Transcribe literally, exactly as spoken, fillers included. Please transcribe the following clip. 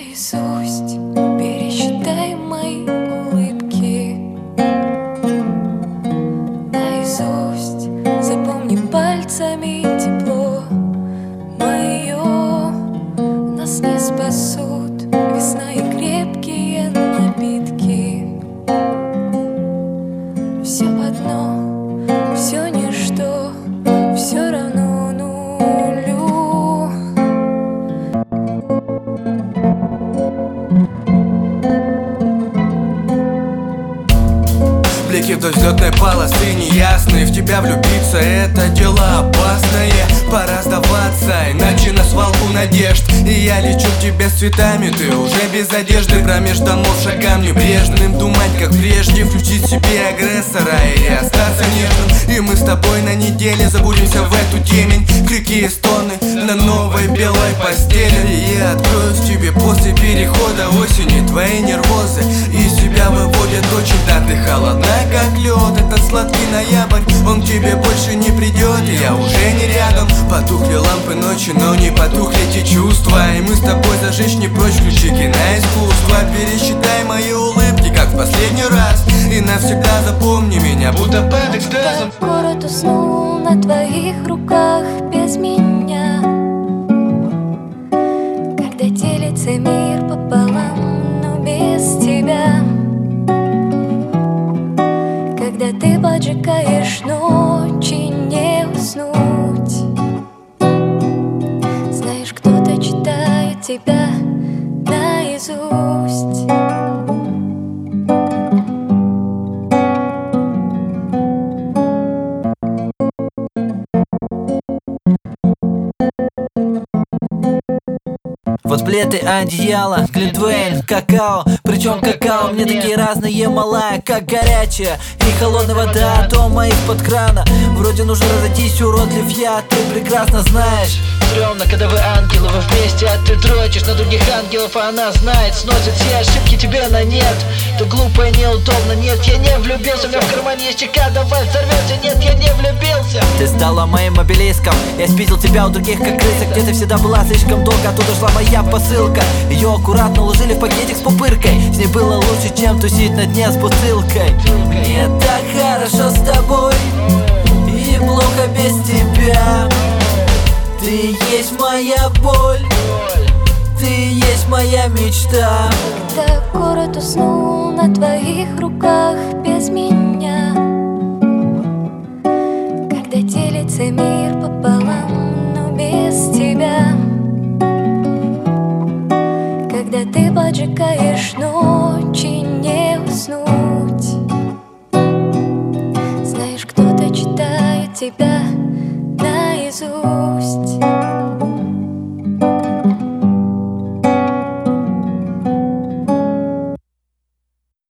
наизусть пересчитай мои улыбки, наизусть запомни пальцами тепло мое. Нас не спасут весна и крепкие напитки. Все одно, все ничто, все равно нулю. Блики вдоль взлетной полосы неясные. В тебя влюбиться — это дело опасное. Пора сдаваться, иначе на свалку надежд. И я лечу к тебе с цветами, ты уже без одежды. Промеж домов шагам небрежным, думать как прежде, включить себе агрессора и остаться нежным. И мы с тобой на неделе забудемся в эту темень. Крики и стоны на новой белой постели. И я откроюсь тебе после перехода осени. Твои нервозы из себя выводят очень. Да, ты холодна как лед, этот сладкий ноябрь, он к тебе больше не придет, и я уже не рядом. Потухли лампы ночи, но не потухли эти чувства. И мы с тобой зажечь не прочь ключи киноискусства. Пересчитай мои улыбки, как в последний раз, и навсегда запомни меня, будто под экстазом. Город уснул на твоих руках без меня, когда делится мир пополам, но без тебя. Когда ты поджигаешь ночи, не уснуть. Знаешь, кто-то читает тебя наизусть. Вот пледы, одеяло, глинтвейн, какао. Причем какао мне такие разные, малая, как горячая и холодная вода, дома из-под крана. Вроде нужно разойтись, уродлив я, ты прекрасно знаешь. Стрёмно, когда вы ангелы, вы вместе, а ты дрочишь на других ангелов, а она знает, сносит все ошибки тебе на нет. Ты глупо и неудобно, нет, я не влюбился. У меня в кармане есть чека, давай взорвемся, нет, я не влюбился. Ты стала моим обелиском, я спиздил тебя у других как крыса. Где ты всегда была слишком долго, оттуда шла моя посылка. Ее аккуратно уложили в пакетик с пупыркой. С ней было лучше, чем тусить на дне с бутылкой. Мне так хорошо с тобой и плохо без тебя. Ты есть моя боль, ты есть моя мечта. Когда город уснул на твоих руках без меня, когда делится мир пополам, но без тебя. Когда ты поджигаешь ночи, не уснуть. Знаешь, кто-то читает тебя наизусть.